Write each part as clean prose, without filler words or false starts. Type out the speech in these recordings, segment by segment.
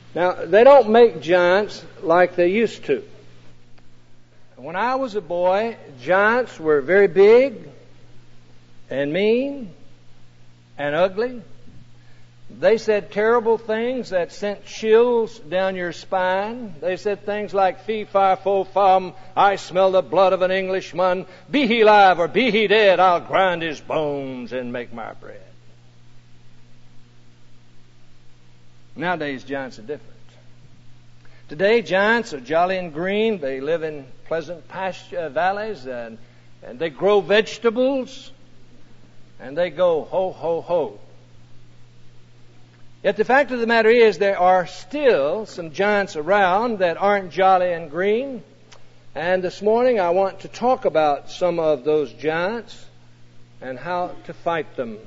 Now, they don't make giants like they used to. When I was a boy, giants were very big and mean and ugly. They said terrible things that sent chills down your spine. They said things like, fee, fi, fo, fum, I smell the blood of an Englishman. Be he alive or be he dead, I'll grind his bones and make my bread. Nowadays, giants are different. Today, giants are jolly and green. They live in pleasant pasture valleys and they grow vegetables and they go ho, ho, ho. Yet the fact of the matter is there are still some giants around that aren't jolly and green. And this morning I want to talk about some of those giants and how to fight them.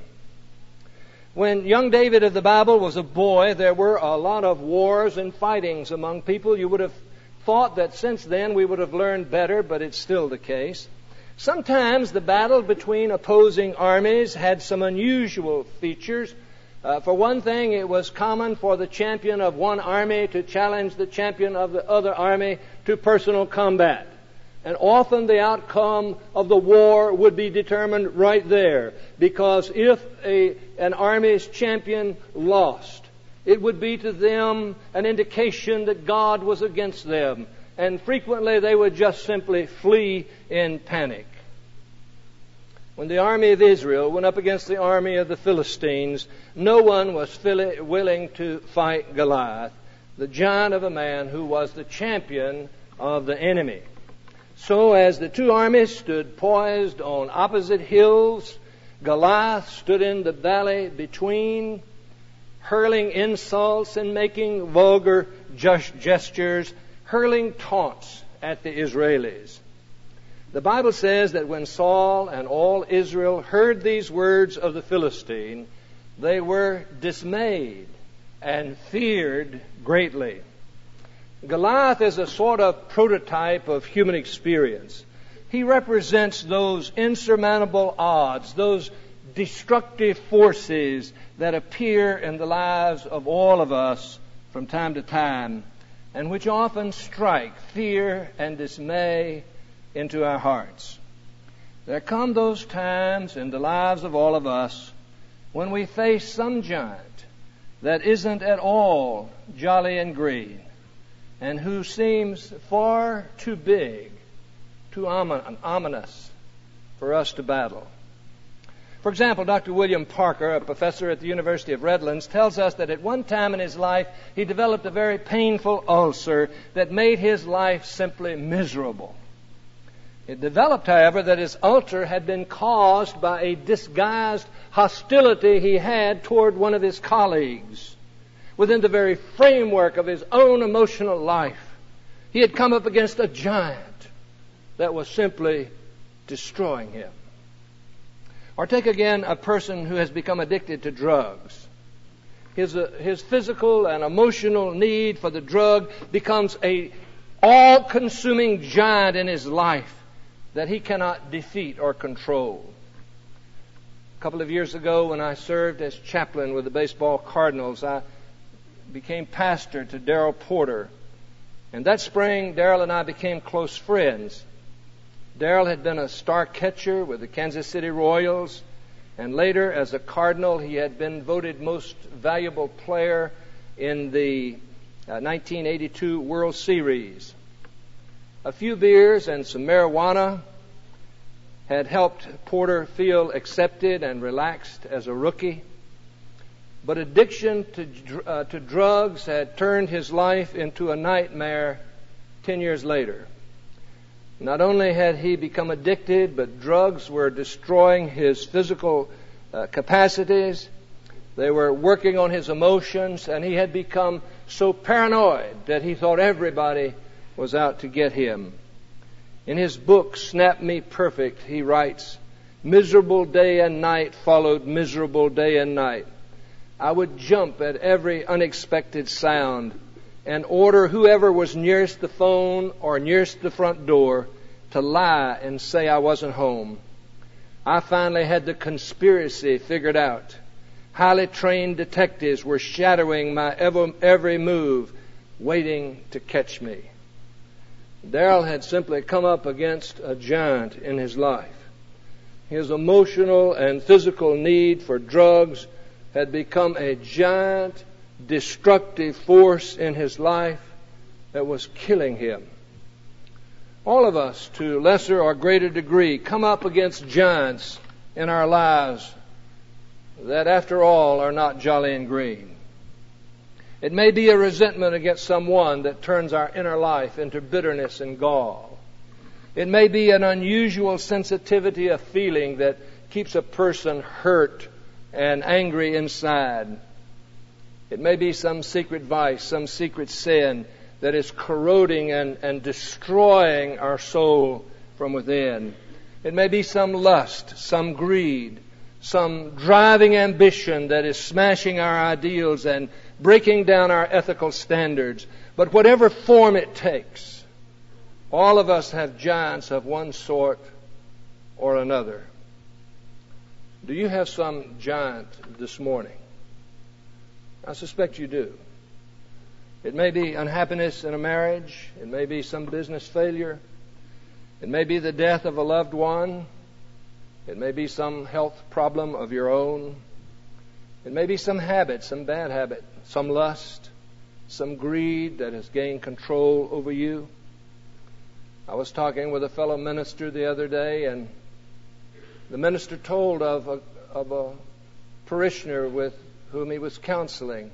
When young David of the Bible was a boy, there were a lot of wars and fightings among people. You would have thought that since then we would have learned better, but it's still the case. Sometimes the battle between opposing armies had some unusual features. For one thing, it was common for the champion of one army to challenge the champion of the other army to personal combat. And often the outcome of the war would be determined right there. Because if an army's champion lost, it would be to them an indication that God was against them. And frequently they would just simply flee in panic. When the army of Israel went up against the army of the Philistines, no one was willing to fight Goliath, the giant of a man who was the champion of the enemy. So as the two armies stood poised on opposite hills, Goliath stood in the valley between, hurling insults and making vulgar gestures, hurling taunts at the Israelis. The Bible says that when Saul and all Israel heard these words of the Philistine, they were dismayed and feared greatly. Goliath is a sort of prototype of human experience. He represents those insurmountable odds, those destructive forces that appear in the lives of all of us from time to time, and which often strike fear and dismay into our hearts. There come those times in the lives of all of us when we face some giant that isn't at all jolly and green and who seems far too big, too ominous for us to battle. For example, Dr. William Parker, a professor at the University of Redlands, tells us that at one time in his life he developed a very painful ulcer that made his life simply miserable. It developed, however, that his ulcer had been caused by a disguised hostility he had toward one of his colleagues. Within the very framework of his own emotional life, he had come up against a giant that was simply destroying him. Or take again a person who has become addicted to drugs. His physical and emotional need for the drug becomes an all-consuming giant in his life that he cannot defeat or control. A couple of years ago, when I served as chaplain with the baseball Cardinals, I became pastor to Darrell Porter. And that spring, Darrell and I became close friends. Darrell had been a star catcher with the Kansas City Royals, and later, as a Cardinal, he had been voted most valuable player in the 1982 World Series. A few beers and some marijuana had helped Porter feel accepted and relaxed as a rookie. But addiction to drugs had turned his life into a nightmare 10 years later. Not only had he become addicted, but drugs were destroying his physical capacities. They were working on his emotions, and he had become so paranoid that he thought everybody was out to get him. In his book, Snap Me Perfect, he writes, "Miserable day and night followed miserable day and night. I would jump at every unexpected sound and order whoever was nearest the phone or nearest the front door to lie and say I wasn't home. I finally had the conspiracy figured out. Highly trained detectives were shadowing my every move, waiting to catch me. Darrell had simply come up against a giant in his life. His emotional and physical need for drugs had become a giant, destructive force in his life that was killing him. All of us, to lesser or greater degree, come up against giants in our lives that, after all, are not jolly and green. It may be a resentment against someone that turns our inner life into bitterness and gall. It may be an unusual sensitivity of feeling that keeps a person hurt and angry inside. It may be some secret vice, some secret sin that is corroding and destroying our soul from within. It may be some lust, some greed, some driving ambition that is smashing our ideals and breaking down our ethical standards. But whatever form it takes, all of us have giants of one sort or another. Do you have some giant this morning? I suspect you do. It may be unhappiness in a marriage. It may be some business failure. It may be the death of a loved one. It may be some health problem of your own. It may be some habit, some bad habit, some lust, some greed that has gained control over you. I was talking with a fellow minister the other day, and the minister told of a parishioner with whom he was counseling.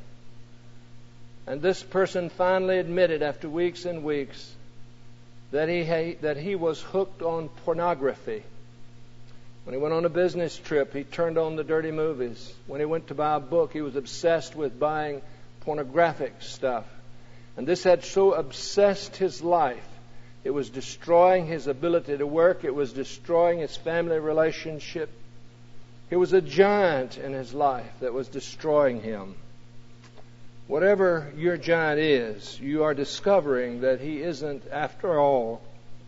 And this person finally admitted after weeks and weeks that he was hooked on pornography. When he went on a business trip, he turned on the dirty movies. When he went to buy a book, he was obsessed with buying pornographic stuff. And this had so obsessed his life, it was destroying his ability to work. It was destroying his family relationship. It was a giant in his life that was destroying him. Whatever your giant is, you are discovering that he isn't, after all,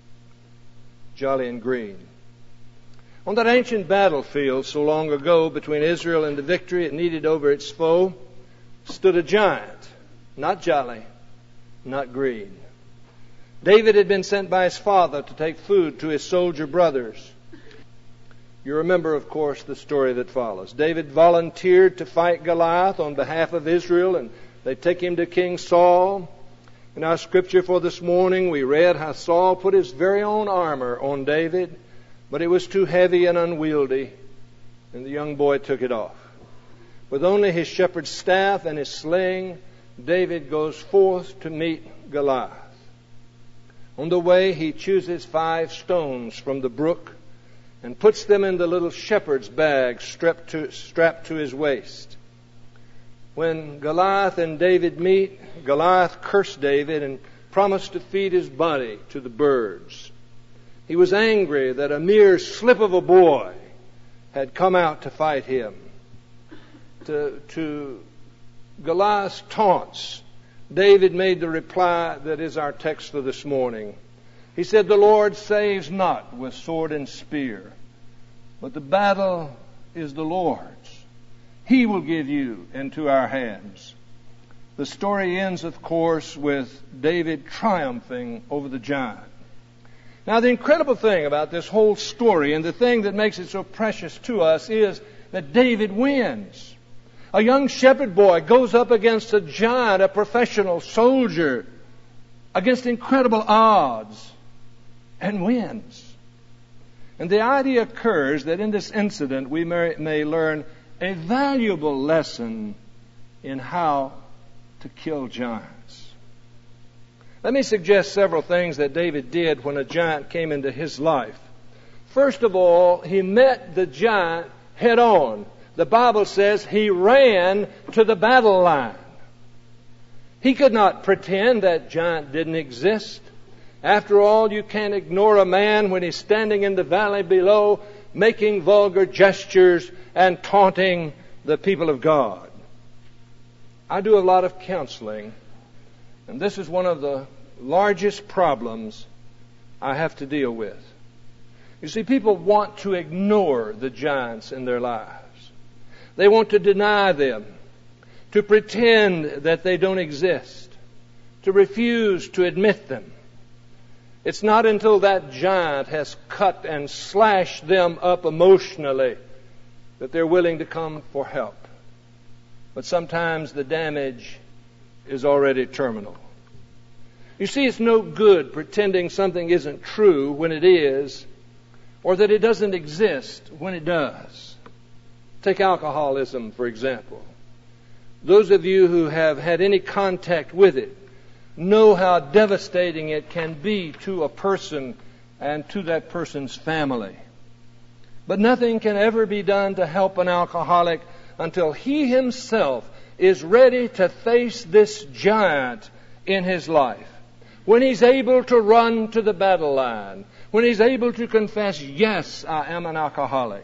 jolly and green. On that ancient battlefield so long ago between Israel and the victory it needed over its foe, stood a giant, not jolly, not green. David had been sent by his father to take food to his soldier brothers. You remember, of course, the story that follows. David volunteered to fight Goliath on behalf of Israel, and they take him to King Saul. In our scripture for this morning, we read how Saul put his very own armor on David, but it was too heavy and unwieldy, and the young boy took it off. With only his shepherd's staff and his sling, David goes forth to meet Goliath. On the way, he chooses 5 stones from the brook and puts them in the little shepherd's bag strapped to his waist. When Goliath and David meet, Goliath cursed David and promised to feed his body to the birds. He was angry that a mere slip of a boy had come out to fight him. To Goliath's taunts, David made the reply that is our text for this morning. He said, "The Lord saves not with sword and spear, but the battle is the Lord's. He will give you into our hands." The story ends, of course, with David triumphing over the giant. Now, the incredible thing about this whole story, and the thing that makes it so precious to us, is that David wins. A young shepherd boy goes up against a giant, a professional soldier, against incredible odds, and wins. And the idea occurs that in this incident we may learn a valuable lesson in how to kill giants. Let me suggest several things that David did when a giant came into his life. First of all, he met the giant head on. The Bible says he ran to the battle line. He could not pretend that giant didn't exist. After all, you can't ignore a man when he's standing in the valley below, making vulgar gestures and taunting the people of God. I do a lot of counseling, and this is one of the largest problems I have to deal with. You see, people want to ignore the giants in their lives. They want to deny them, to pretend that they don't exist, to refuse to admit them. It's not until that giant has cut and slashed them up emotionally that they're willing to come for help. But sometimes the damage is already terminal. You see, it's no good pretending something isn't true when it is, or that it doesn't exist when it does. Take alcoholism, for example. Those of you who have had any contact with it know how devastating it can be to a person and to that person's family. But nothing can ever be done to help an alcoholic until he himself is ready to face this giant in his life. When he's able to run to the battle line, when he's able to confess, yes, I am an alcoholic,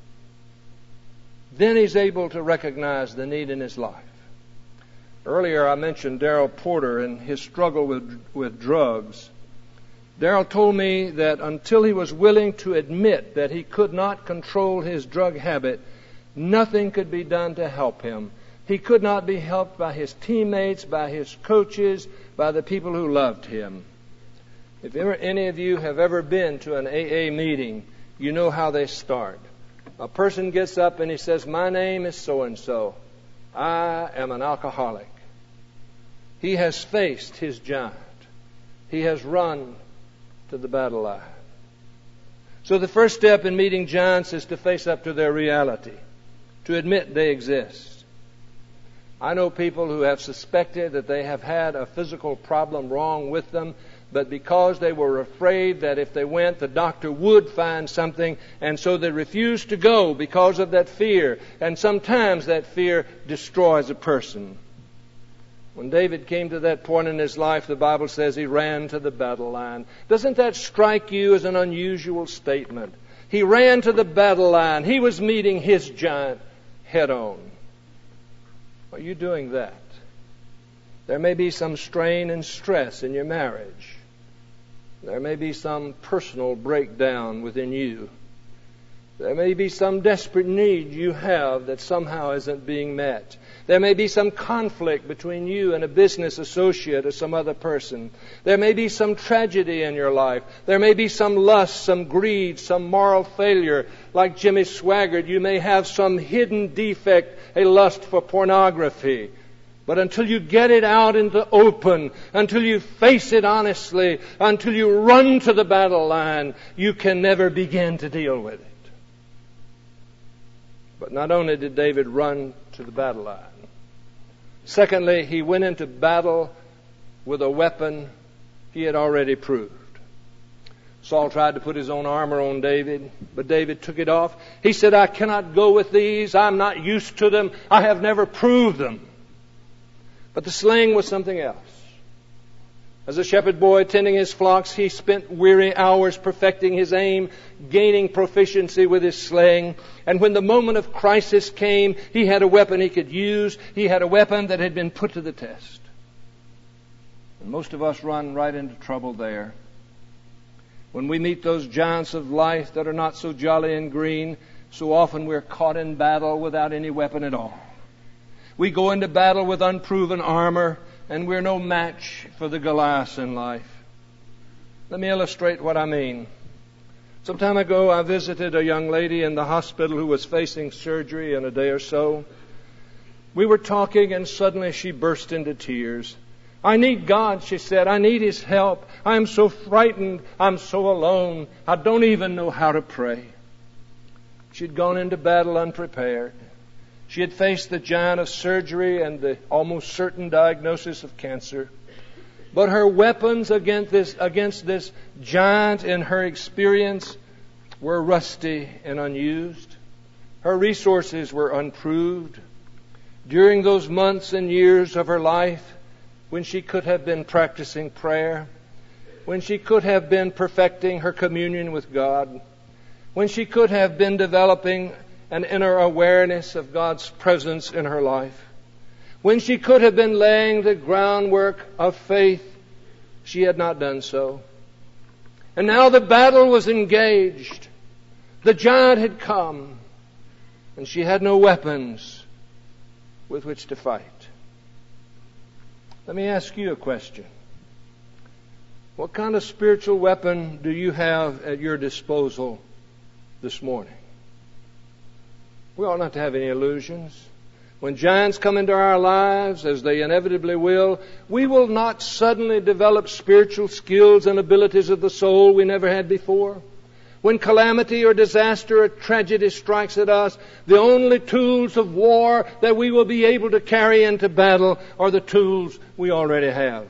then he's able to recognize the need in his life. Earlier I mentioned Darrell Porter and his struggle with drugs. Darrell told me that until he was willing to admit that he could not control his drug habit, nothing could be done to help him. He could not be helped by his teammates, by his coaches, by the people who loved him. If any of you have ever been to an AA meeting, you know how they start. A person gets up and he says, my name is so-and-so. I am an alcoholic. He has faced his giant. He has run to the battle line. So the first step in meeting giants is to face up to their reality, to admit they exist. I know people who have suspected that they have had a physical problem wrong with them, but because they were afraid that if they went, the doctor would find something, and so they refused to go because of that fear. And sometimes that fear destroys a person. When David came to that point in his life, the Bible says he ran to the battle line. Doesn't that strike you as an unusual statement? He ran to the battle line. He was meeting his giant head on. Are you doing that? There may be some strain and stress in your marriage. There may be some personal breakdown within you. There may be some desperate need you have that somehow isn't being met. There may be some conflict between you and a business associate or some other person. There may be some tragedy in your life. There may be some lust, some greed, some moral failure. Like Jimmy Swaggart, you may have some hidden defect, a lust for pornography. But until you get it out in the open, until you face it honestly, until you run to the battle line, you can never begin to deal with it. But not only did David run to the battle line, secondly, he went into battle with a weapon he had already proved. Saul tried to put his own armor on David, but David took it off. He said, I cannot go with these. I'm not used to them. I have never proved them. But the sling was something else. As a shepherd boy tending his flocks, he spent weary hours perfecting his aim, gaining proficiency with his sling. And when the moment of crisis came, he had a weapon he could use. He had a weapon that had been put to the test. And most of us run right into trouble there. When we meet those giants of life that are not so jolly and green, so often we're caught in battle without any weapon at all. We go into battle with unproven armor, and we're no match for the Goliaths in life. Let me illustrate what I mean. Some time ago, I visited a young lady in the hospital who was facing surgery in a day or so. We were talking, and suddenly she burst into tears. I need God, she said. I need His help. I'm so frightened. I'm so alone. I don't even know how to pray. She'd gone into battle unprepared. She had faced the giant of surgery and the almost certain diagnosis of cancer. But her weapons against this giant in her experience were rusty and unused. Her resources were unproved. During those months and years of her life, when she could have been practicing prayer, when she could have been perfecting her communion with God, when she could have been developing an inner awareness of God's presence in her life, when she could have been laying the groundwork of faith, she had not done so. And now the battle was engaged. The giant had come. and she had no weapons with which to fight. Let me ask you a question. What kind of spiritual weapon do you have at your disposal this morning? We ought not to have any illusions. When giants come into our lives, as they inevitably will, we will not suddenly develop spiritual skills and abilities of the soul we never had before. When calamity or disaster or tragedy strikes at us, the only tools of war that we will be able to carry into battle are the tools we already have.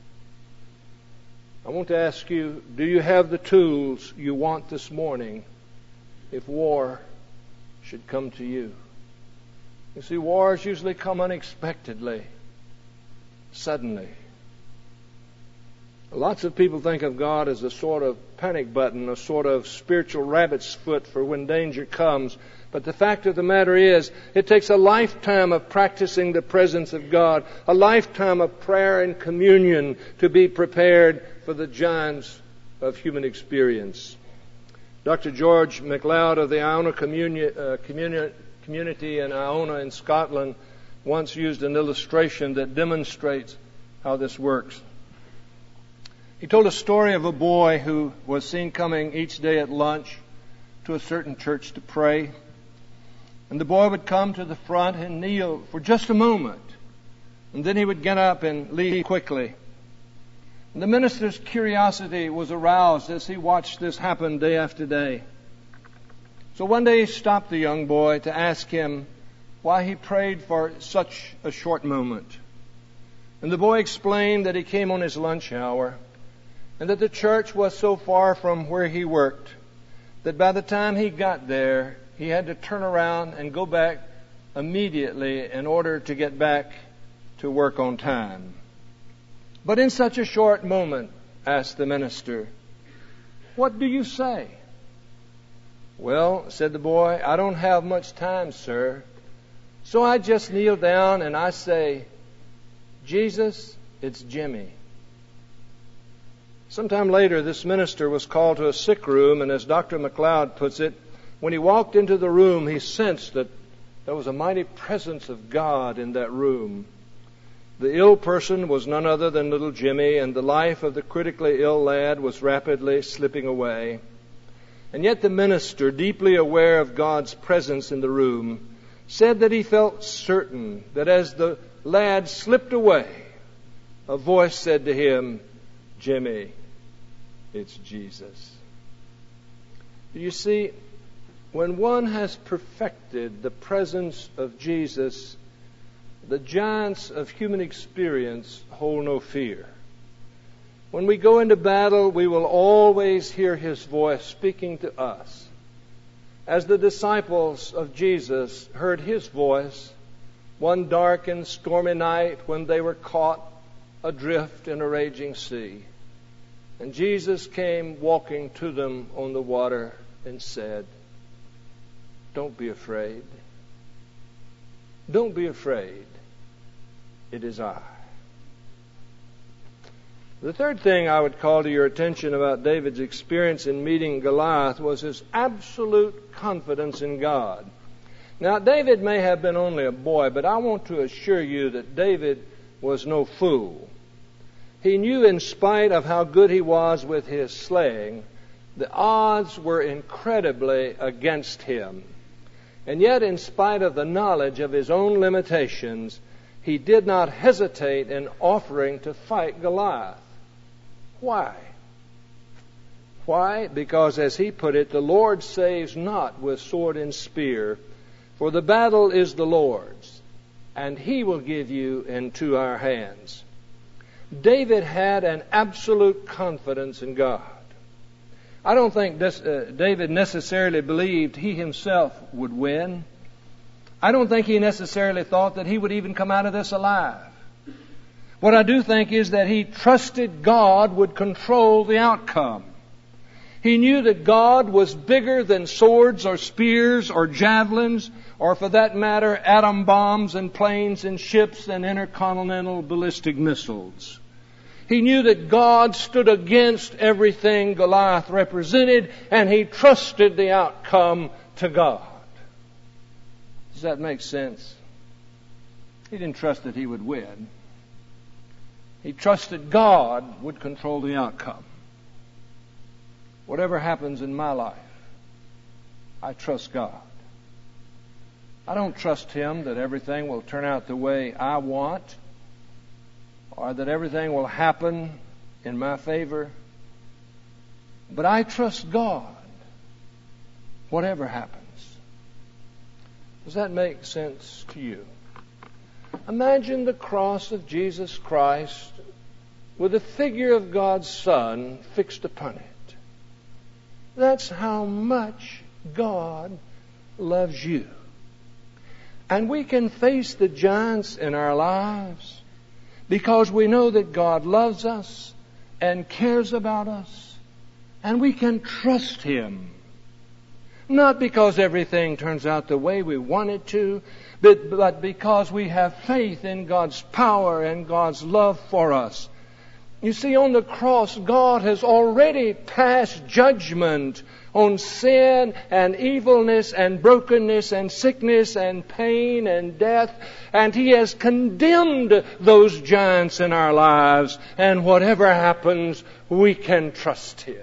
I want to ask you, do you have the tools you want this morning if war should come to you? You see, wars usually come unexpectedly, suddenly. Lots of people think of God as a sort of panic button, a sort of spiritual rabbit's foot for when danger comes. But the fact of the matter is, it takes a lifetime of practicing the presence of God, a lifetime of prayer and communion to be prepared for the giants of human experience. Dr. George MacLeod of the Iona community in Iona in Scotland once used an illustration that demonstrates how this works. He told a story of a boy who was seen coming each day at lunch to a certain church to pray. And the boy would come to the front and kneel for just a moment. And then he would get up and leave quickly. And the minister's curiosity was aroused as he watched this happen day after day. So one day he stopped the young boy to ask him why he prayed for such a short moment. And the boy explained that he came on his lunch hour, and that the church was so far from where he worked that by the time he got there, he had to turn around and go back immediately in order to get back to work on time. But in such a short moment, asked the minister, what do you say? Well, said the boy, I don't have much time, sir. So I just kneel down and I say, Jesus, it's Jimmy. Sometime later, this minister was called to a sick room, and as Dr. MacLeod puts it, when he walked into the room, he sensed that there was a mighty presence of God in that room. The ill person was none other than little Jimmy, and the life of the critically ill lad was rapidly slipping away. And yet the minister, deeply aware of God's presence in the room, said that he felt certain that as the lad slipped away, a voice said to him, Jimmy, it's Jesus. You see, when one has perfected the presence of Jesus, the giants of human experience hold no fear. When we go into battle, we will always hear His voice speaking to us. As the disciples of Jesus heard His voice one dark and stormy night when they were caught adrift in a raging sea. And Jesus came walking to them on the water and said, don't be afraid. Don't be afraid. It is I. The third thing I would call to your attention about David's experience in meeting Goliath was his absolute confidence in God. Now, David may have been only a boy, but I want to assure you that David was no fool. He knew in spite of how good he was with his slaying, the odds were incredibly against him. And yet, in spite of the knowledge of his own limitations, he did not hesitate in offering to fight Goliath. Why? Why? Because, as he put it, the Lord saves not with sword and spear, for the battle is the Lord's, and He will give you into our hands. David had an absolute confidence in God. I don't think David necessarily believed he himself would win. I don't think he necessarily thought that he would even come out of this alive. What I do think is that he trusted God would control the outcome. He knew that God was bigger than swords or spears or javelins, or for that matter, atom bombs and planes and ships and intercontinental ballistic missiles. He knew that God stood against everything Goliath represented, and he trusted the outcome to God. Does that make sense? He didn't trust that he would win. He trusted God would control the outcome. Whatever happens in my life, I trust God. I don't trust Him that everything will turn out the way I want, or that everything will happen in my favor. But I trust God, whatever happens. Does that make sense to you? Imagine the cross of Jesus Christ with the figure of God's Son fixed upon it. That's how much God loves you. And we can face the giants in our lives because we know that God loves us and cares about us, and we can trust Him. Not because everything turns out the way we want it to, but because we have faith in God's power and God's love for us. You see, on the cross, God has already passed judgment on sin and evilness and brokenness and sickness and pain and death. And He has condemned those giants in our lives. And whatever happens, we can trust Him.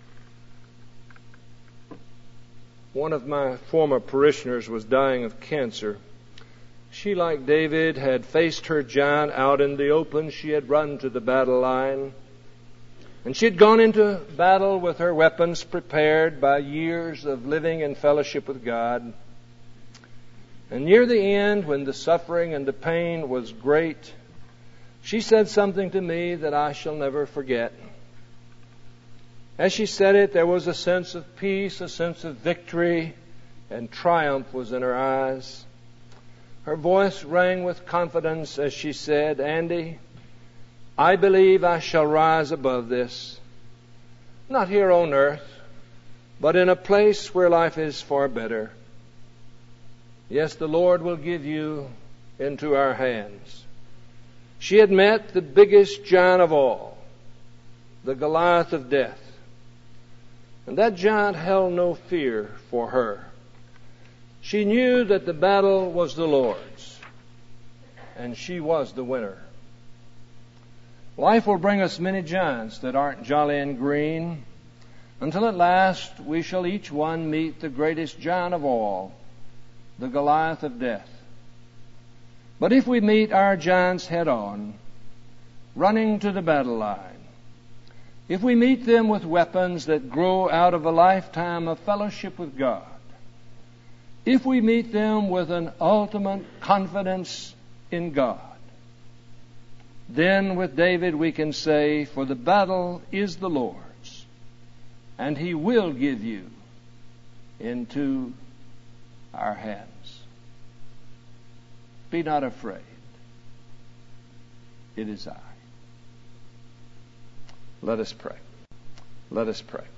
One of my former parishioners was dying of cancer. She, like David, had faced her giant out in the open. She had run to the battle line. And she had gone into battle with her weapons prepared by years of living in fellowship with God. And near the end, when the suffering and the pain was great, she said something to me that I shall never forget. As she said it, there was a sense of peace, a sense of victory, and triumph was in her eyes. Her voice rang with confidence as she said, "Andy, I believe I shall rise above this. Not here on earth, but in a place where life is far better. Yes, the Lord will give you into our hands." She had met the biggest giant of all, the Goliath of death. And that giant held no fear for her. She knew that the battle was the Lord's, and she was the winner. Life will bring us many giants that aren't jolly and green, until at last we shall each one meet the greatest giant of all, the Goliath of death. But if we meet our giants head on, running to the battle line, if we meet them with weapons that grow out of a lifetime of fellowship with God, if we meet them with an ultimate confidence in God, then with David we can say, "For the battle is the Lord's, and He will give you into our hands." Be not afraid. It is I. Let us pray. Let us pray.